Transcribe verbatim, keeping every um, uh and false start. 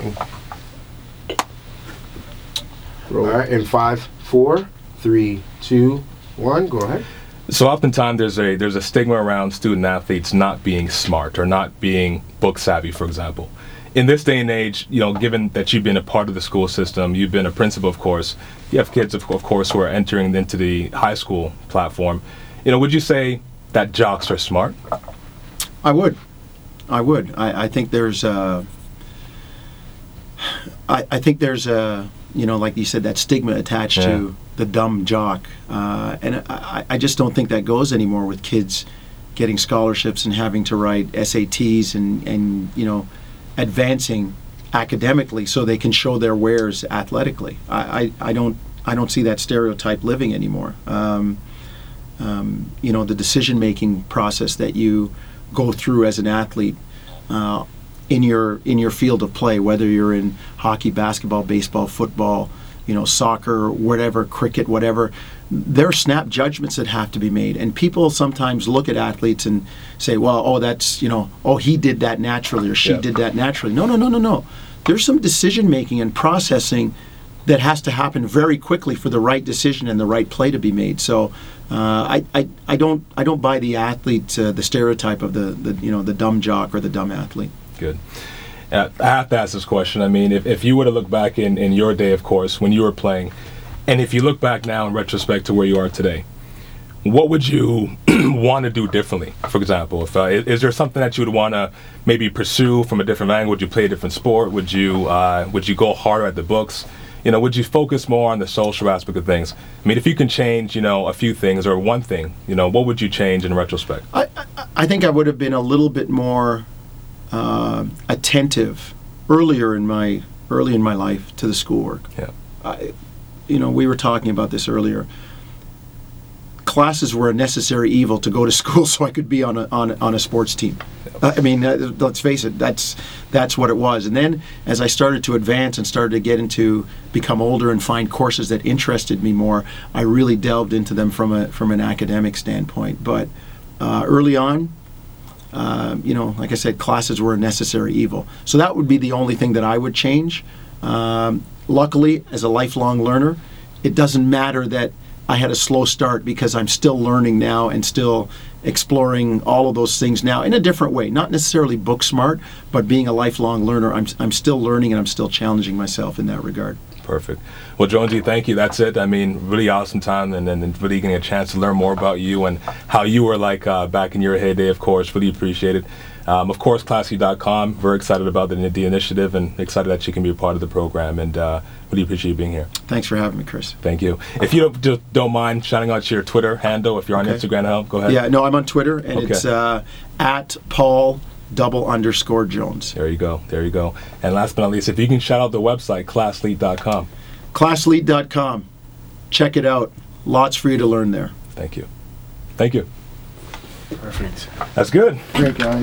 All right, in five, four, three, two, one, go ahead. So oftentimes there's a there's a stigma around student athletes not being smart or not being book savvy, for example. In this day and age, you know, given that you've been a part of the school system, you've been a principal, of course, you have kids, of, of course, who are entering into the high school platform. You know, would you say that jocks are smart? I would. I would. I, I think there's a, I, I think there's a, you know, like you said, that stigma attached yeah. to the dumb jock. Uh, and I, I just don't think that goes anymore with kids getting scholarships and having to write S A Ts and, and you know, advancing academically so they can show their wares athletically. I, I, I don't I don't see that stereotype living anymore. Um, um, you know, the decision-making process that you go through as an athlete uh, in your in your field of play, whether you're in hockey, basketball, baseball, football, you know, soccer, whatever, cricket, whatever, there are snap judgments that have to be made. And people sometimes look at athletes and say, well, oh, that's, you know, oh, he did that naturally or she yeah. did that naturally. No, no, no, no, no. There's some decision-making and processing that has to happen very quickly for the right decision and the right play to be made. So uh, I, I, I don't I don't buy the athlete, uh, the stereotype of the, the, you know, the dumb jock or the dumb athlete. Good. Uh, I have to ask this question. I mean, if, if you were to look back in, in your day, of course, when you were playing, and if you look back now in retrospect to where you are today, what would you want to do differently? For example, if uh, is, is there something that you would want to maybe pursue from a different angle? Would you play a different sport? Would you uh, would you go harder at the books? You know, would you focus more on the social aspect of things? I mean, if you can change, you know, a few things or one thing, you know, what would you change in retrospect? I, I, I think I would have been a little bit more uh, attentive earlier in my early in my life to the schoolwork. Yeah. I, you know, we were talking about this earlier. Classes were a necessary evil to go to school so I could be on a on, on a sports team. Uh, I mean, uh, let's face it, that's that's what it was. And then as I started to advance and started to get into, become older and find courses that interested me more, I really delved into them from a from an academic standpoint. But uh, early on, uh, you know, like I said, classes were a necessary evil. So that would be the only thing that I would change. Um, luckily, as a lifelong learner, it doesn't matter that I had a slow start because I'm still learning now and still exploring all of those things now in a different way. Not necessarily book smart, but being a lifelong learner, I'm I'm still learning and I'm still challenging myself in that regard. Perfect. Well, Jonesy, thank you. That's it. I mean, really awesome time, and then really getting a chance to learn more about you and how you were like uh, back in your heyday, of course. Really appreciate it. Um, of course, Class Lead dot com. Very excited about the, the initiative and excited that you can be a part of the program, and uh, really appreciate you being here. Thanks for having me, Chris. Thank you. If you don't, just don't mind shouting out your Twitter handle, if you're on Okay. Instagram now, go ahead. Yeah, no, I'm on Twitter, and Okay. it's uh, at Paul double underscore Jones. There you go. There you go. And last but not least, if you can shout out the website, Class Lead dot com. Class Lead dot com. Check it out. Lots for you to learn there. Thank you. Thank you. Perfect. That's good. Great, guys.